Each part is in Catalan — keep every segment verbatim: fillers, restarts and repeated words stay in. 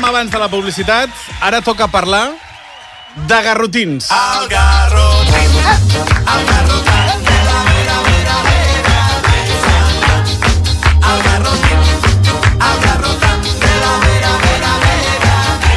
abans de la publicitat, ara toca parlar de garrotins. El garrotín, el garrotant de la vera, vera, vera, vera. El garrotín, el garrotant de la vera, vera, vera,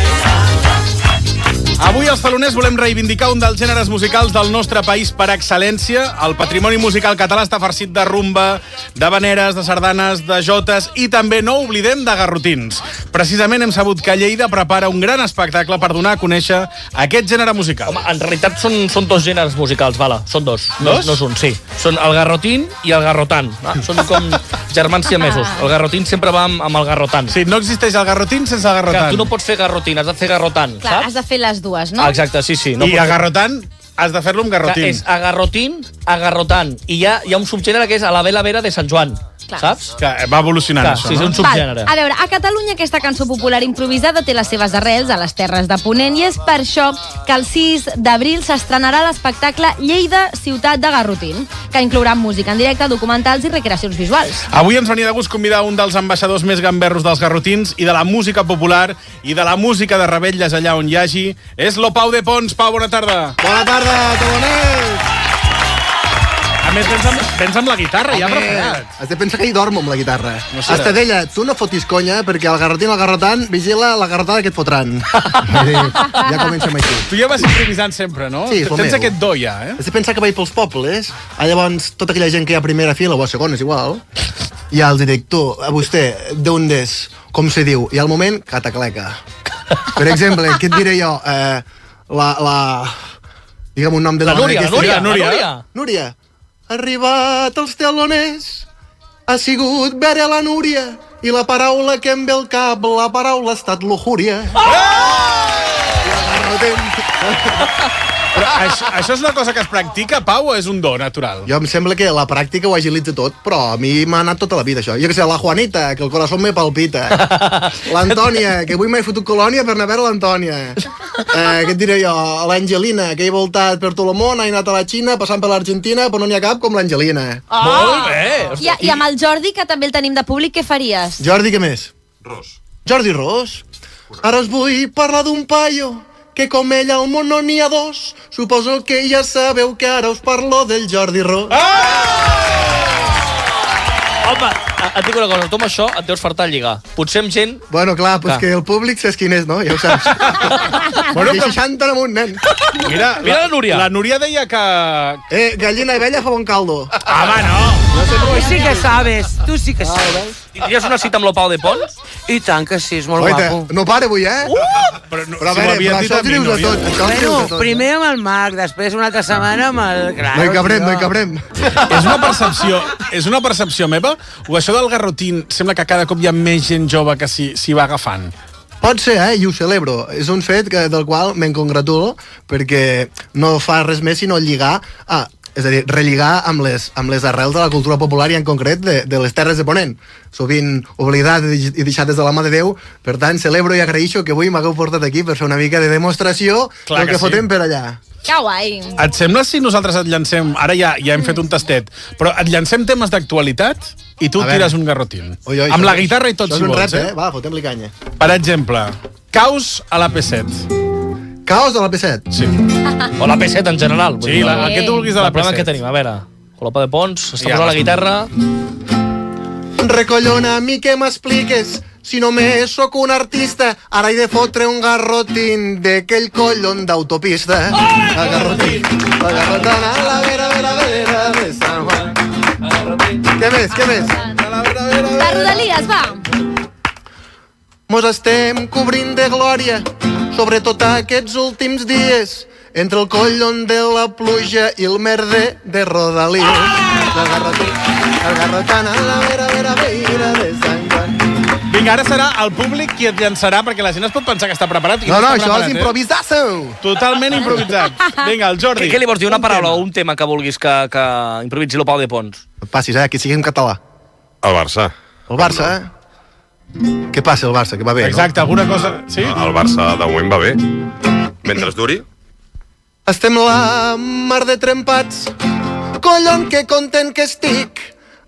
vera. Avui als Taloners volem reivindicar un dels gèneres musicals del nostre país per excel·lència. El patrimoni musical català està farcit de rumba, de veneres, de sardanes, de jotes i també no oblidem de garrotins. Precisament hem sabut que Lleida prepara un gran espectacle per donar a conèixer aquest gènere musical. Home, en realitat són, són dos gèneres musicals, vala. Són dos. No, Dos? no és un, sí. Són el garrotín i el garrotant. Va? Són com germans siamesos. El garrotín sempre va amb, amb el garrotant. Sí, no existeix el garrotín sense el Clar, garrotant. tu no pots fer garrotín, has de fer garrotant, Clar, saps? has de fer les dues, no? Ah, exacte, sí, sí. No I pots- agarrotant has de fer-lo amb Clar, garrotín. és agarrotín, agarrotant. I hi ha, hi ha un subgènere que és a la vela vera de Sant Joan, Clar. saps? Que va evolucionant, Clar, això, sí, és no? un subgènere. Val. A veure, a Catalunya aquesta cançó popular improvisada té les seves arrels a les terres de Ponent i és per això que el sis d'abril s'estrenarà l'espectacle Lleida, ciutat de garrotín, que inclourà música en directe, documentals i recreacions visuals. Avui ens venia de gust convidar un dels ambaixadors més gamberros dels garrotins i de la música popular i de la música de revetlles allà on hi hagi. És lo Pau de Pons. Pau, bona tarda. Bona tarda, Taloners! A més, vens amb, vens amb la guitarra, ja preparat. Has de pensar que hi dormo amb la guitarra. No serà. Estadella, tu no fotis conya, perquè el garrotín, el garrotant, vigila la garrotada que et fotran. Vull dir, ja comencem així. Tu ja vas improvisant sempre, no? Sí, és el Tens meu. aquest do ja, eh? Has de pensar que vaig pels pobles, ah, llavors tota aquella gent que hi ha a primera fila o a segona és igual, ja els dic, tu, a vostè, d'on és? Com se diu? I al moment, catacleca. Per exemple, què et diré jo? Eh, la, la... Digue'm un nom de La dona Núria, la aquesta. Núria, la Núria. Núria. Núria, ha arribat als Taloners, ha sigut veure la Núria, i la paraula que em ve al cap, la paraula ha estat lujúria. Però això, això és una cosa que es practica, Pau, o és un do natural? Jo em sembla que la pràctica ho agilitza tot, però a mi m'ha anat tota la vida, això. Jo que sé, la Juanita, que el corazón me palpita. L'Antònia, que avui m'he fotut colònia per anar a veure l'Antònia. Eh, què et diré jo? L'Angelina, que he voltat per tot el món, he anat a la Xina, passant per l'Argentina, però no n'hi ha cap com l'Angelina. Ah! Molt bé. I, I amb el Jordi, que també el tenim de públic, què faries? Jordi, què més? Ros. Jordi Ros. Ara us vull parlar d'un paio que com ell al món no n'hi ha dos. Suposo que ja sabeu que ara us parlo del Jordi Ros. Home, et dic una cosa, tu amb això et deus fartar a lligar. Potser amb gent... Bueno, clar, pues Clar. que el públic saps quin és, no? Ja ho saps. Bueno, De però- seixanta en amunt, nen. Mira, Mira la Núria. La Núria deia que... Eh, gallina i vella fa bon caldo. Home, no! Tu sí que sabes, tu sí que sabes. Tindries una cita amb lo Pau de Pons? I tant que sí, és molt Oita, guapo. no pare avui, eh? Però, no, Però a si veure, m'havies però dit això a ho mi, dius de Núria. tot. Això ho Bueno, dius de tot. primer amb el Marc, després una altra setmana amb el... Claro, No hi cabrem, tio. no hi cabrem. És una percepció, és una percepció meva, o això del garrotín sembla que cada cop hi ha més gent jove que s'hi s'hi va agafant? Pot ser, eh? I ho celebro. És un fet que, del qual me'n congratulo, perquè no fa res més sinó lligar a... És a dir, relligar amb les, amb les arrels de la cultura popular i en concret de, de les terres de Ponent. Sovint oblidat i deixades de la mà de Déu. Per tant, celebro i agraeixo que avui m'hagueu portat aquí per fer una mica de demostració Clar del que que sí. fotem per allà. Que guai. Et sembla si nosaltres et llancem... Ara ja, ja hem fet un tastet, però et llancem temes d'actualitat i tu A veure. tires un garrotín. Oi, oi, amb això- la guitarra i tot, això si és un vols, repte, eh? eh? Va, fotem-li canya. Per exemple, caos a la P set. Caos a la P set. Sí. O la P set en general? vull Sí, dir, la, el que tu vulguis de la el P problema set. que tenim, a veure... Con el Pau de Pons, està Ja, posant la vas- guitarra... Recollona, a mi què m'expliques? Si només sóc un artista, ara he de fotre un garrotín d'aquell collon d'autopista. El garrotín, la garrotana, la vera, vera, vera de Sant Juan. Què més, què més? La Rodalies, va. Mos estem cobrint de glòria, sobretot aquests últims dies, entre el collon de la pluja i el merder de Rodalies. El garrotín, el garrotana, la vera, vera, vera de Sant Juan. Vinga, ara serà el públic qui et llançarà, perquè la gent es pot pensar que està preparat. I No, no, està això preparat, és eh? improvisació. Totalment improvisat. Vinga, el Jordi. Què, què li vols dir? Una Un paraula tema. o un tema que vulguis que, que improviси el Pau de Pons? Passis, eh, que sigui en català. El Barça. El Barça, eh? Què passa, el Barça? Que va bé, Exacte, alguna cosa... Sí? El Barça de moment va bé. Mentre es duri. no? Estem la mar de trempats. Collon, que content que estic.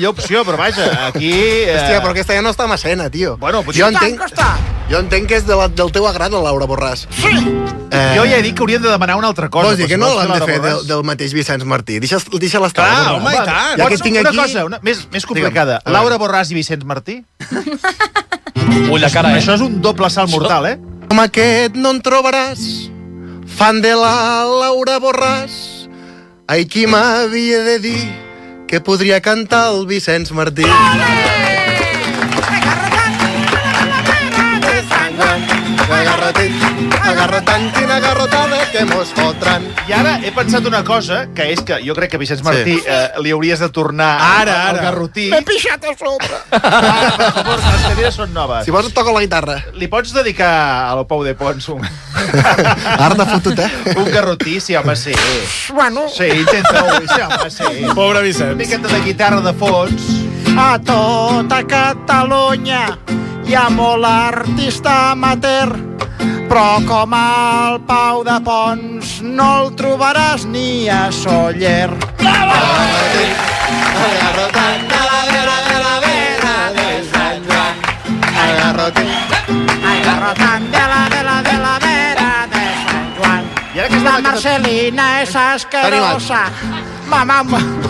millor opció, però vaja, aquí... Eh... Hòstia, però aquesta ja no està a Massena, tio. Bueno, jo entenc, jo entenc que és de la, del teu agrat, la Laura Borràs. Sí! Eh... Jo ja he dit que hauríem de demanar una altra cosa. Vols dir que si no vols l'han de Laura fer Borràs. del, del mateix Vicenç Martí? Deixa- Deixa-la estar. Clar, Laura home, Borràs. i tant. Ja que Pots tinc una aquí... cosa una, més, més complicada. Digue'm. Laura Borràs i Vicenç Martí? Ull, la cara, eh? Això és un doble salt mortal, eh? Com aquest no en trobaràs, fan de la Laura Borràs. Ai, qui m'havia de dir que podria cantar el Vicenç Martí. Agarrotant, quina garrotada que mos fotran. I ara he pensat una cosa, que és que jo crec que a Vicenç Martí Sí. eh, li hauries de tornar Ara, al ara. garrotí. M'he pixat a sobre. Ah, per favor, les cadires són noves. Si vols et toco la guitarra. Li pots dedicar a lo Pau de Pons un, Ara t'ha fotut, eh? un garrotí? Sí, home, sí. Bueno, Sí, intenta-ho, sí, home, sí. Pobre Una Vicenç. miqueta de guitarra de fons. a tota Catalunya hi ha molt artista amateur, però com el Pau de Pons no el trobaràs ni a Soller. Agarrotant de la vera, de la vera de Sant Joan. Agarrotant. Agarrotant de la, de la, de la vera de Sant Joan. I ara que La està... Marcelina és asquerosa. Mamà,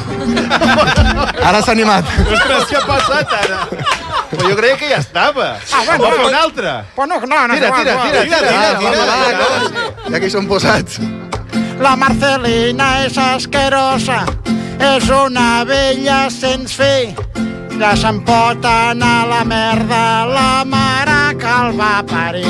Ara s'ha animat. Ostres, què ha passat ara? Però jo creia que ja estava. Ah, bueno, Vol fer no. una altra? bueno, no, no, Tira, no, tira, no. tira, tira, tira, Va, va, va, tira. ja que hi són posats. La Marcelina és asquerosa, és una vella sense fer. Ja se'n pot anar a la merda la mare que el va parir.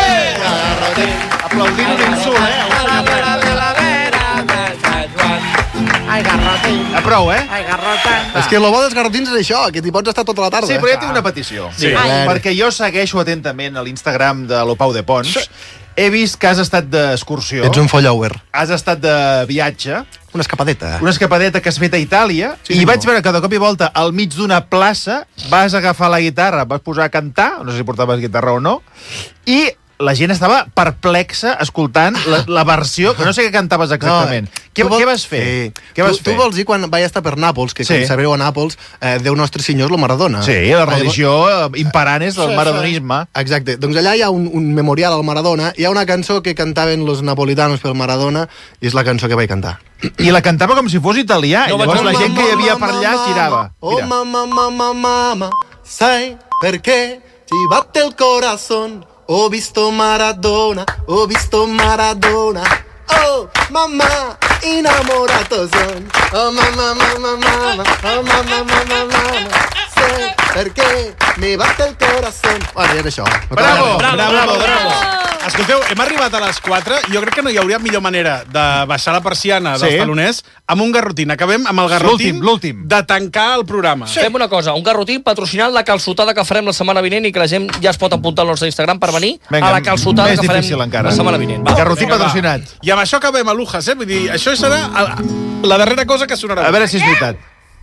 Aplaudint un insult, eh? La vera de la vera de Sant Joan. Ai, garrotín. A prou, eh? Ai, garrotín. És que el bo dels garrotins és això, que t'hi pots estar tota la tarda. Sí, però ja tinc una petició. Sí. Ai. Perquè jo segueixo atentament a l'Instagram de lo Pau de Pons. He vist que has estat d'excursió. Ets un follower. Has estat de viatge. Una escapadeta. Una escapadeta que has fet a Itàlia. Sí, I senyor. vaig veure que de cop i volta, al mig d'una plaça, vas agafar la guitarra, vas posar a cantar, no sé si portaves guitarra o no, i la gent estava perplexa escoltant la, la versió, que no sé què cantaves exactament. No, què, tu vol- què vas fer? Sí. Què vas tu, fer? Tu vols dir quan vaig estar per Nàpols, que Sí. com sabeu a Nàpols, eh, Déu Nostre Senyor és lo Maradona. Sí, la religió eh, imperant és del Sí, maradonisme. Exacte. Doncs allà hi ha un, un memorial al Maradona, hi ha una cançó que cantaven los napolitanos pel Maradona, i és la cançó que vaig cantar. I la cantava com si fos italià. No I llavors vaig- la gent que hi havia per allà Mamma, girava. Oh, Mira. mamma, mamma, mamma, sai perché ti batte il corazón? Ho visto Maradona, ho visto Maradona. Oh, mamma, innamorato son. Oh, mamma, mamma, mamma, oh, mamma, mamma, mamma. Sai perché mi batte il corazón. Bueno, ja és això. No cal Bravo, res. bravo, bravo, bravo. Escolteu, hem arribat a les quatre. Jo crec que no hi hauria millor manera de baixar la persiana dels Sí. taloners amb un garrotín. Acabem amb el garrotín L'últim, l'últim. de tancar el programa. Sí. Fem una cosa, un garrotín patrocinant la calçotada que farem la setmana vinent i que la gent ja es pot apuntar al nostre Instagram per venir Vinga, a la calçotada més que farem difícil encara. la setmana vinent. Va. Garrotí Vinga, va. patrocinat. I amb això acabem a Lujas, eh? Vull dir, això serà el- la darrera cosa que sonarà. A veure si és veritat.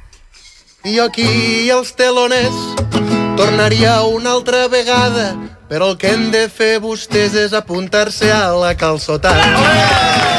I jo aquí els teloners tornaria una altra vegada, però el que hem de fer vostès és apuntar-se a la calçotada.